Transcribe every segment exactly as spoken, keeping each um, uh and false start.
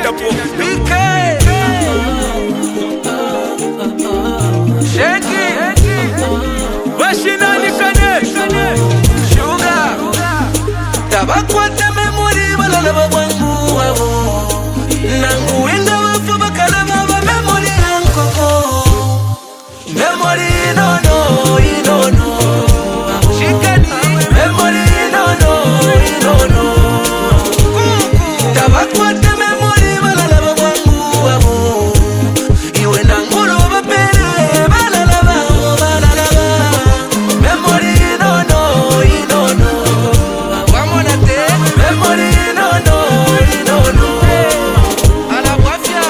Yantapo B K Shaggy Bashinani Kane Sugar Tabakwata memory balala babwangu wabo Nangu inga wafu bakala maba memory yankoko Memory no no no no Shikani Memory no no no no Tabakwata memory balala babwangu wabo Iwe nangulu bapere balala babo balala ba Memory no no no no Wamona te Memory no no no no Ala wafya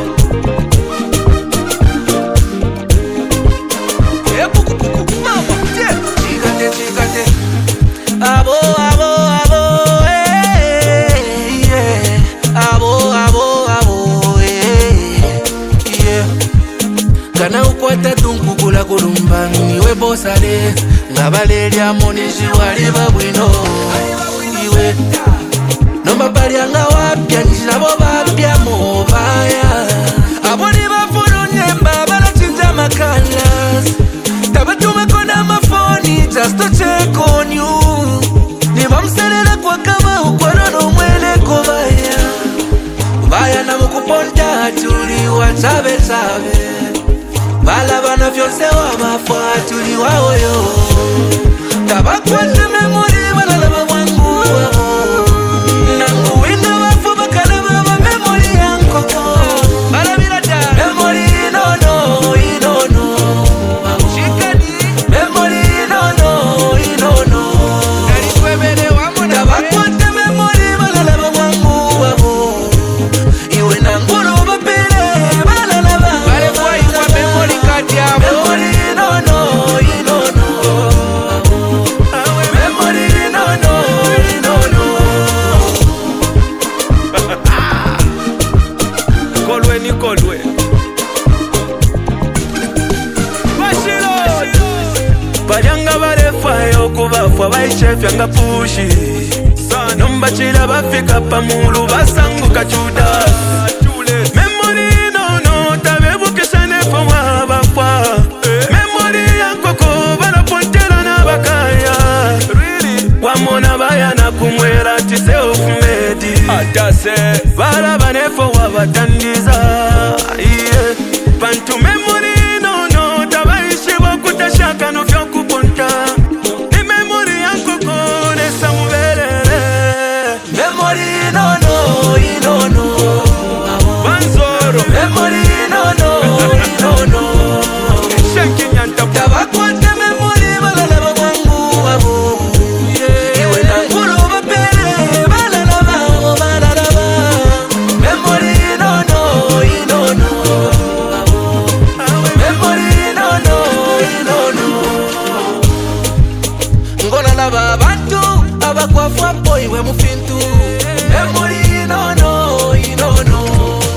Ebu kuku mama te Chigate chigate Abo abo abo eh yeah Abo abo abo eh yeah Kana ukwata tunkukula kulumba niwe bosale Ngabale lya monishi wali babwino Iwe Nomba bali anga wapya nishabo bapya mobaya Aboni bafuru nyemba bala chinja makalas Tabatuma kona mafoni just to check on you Niba mselela kwa kama ukwarono mwele kobaya Baya na mukuponda tuli wachabe chabe Bala bana vyose wabafwa tuli waoyo Tabakwate memory balala babwangu wabo Nangu inga wafu bakala baba memory yankoko Bala bilata Memory no no no no Shikani Memory no no no no Nalikwebele wamona Tabakwate memory balala babwangu wabo Iwe nangulu bapere balala baba Bale kwa ikwa memory kati yabo Memory no no no no Memory no no no no Kolwe ni kolwe Bashiro Banyanga barefayo kubafwa baichefya nga pushi Nomba chila bafika pamulu basanguka chuda Memory no no tabebukisha nefo wabafwa Memory yankoko banapontela na bakaya Wamona bayana kumwera ti self-made Atase Bala banefo wabatandiza yeah. Pantu memory no no tabaishi wakutashaka no vyo kuponta Ni memory yankoko nesa mubelele Memory no no no no Banzoro Memory no no no no Shanky Yantapo Tabakwate memory balala babwangu wabo Iwe nangulu bapere balala babo balala ba Memory no no no no Memory no no no no Ngola laba bantu abakwafu apo iwe mufintu Memory no no no no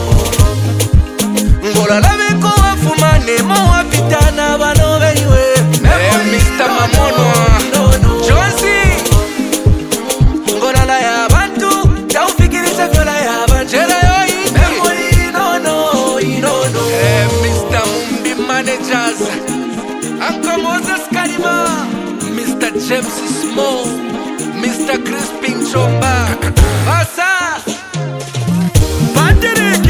Ngola labeko wafumane mo wapitana bano beiwe Mister Mamono Josie Ngola la ya bantu taufikirisha vyola ya banjera yoi Memory no no no no Mister Mumbi Managers Uncle Moses Kalima Mister James Small Mister Crispin Chomba Basa Patrick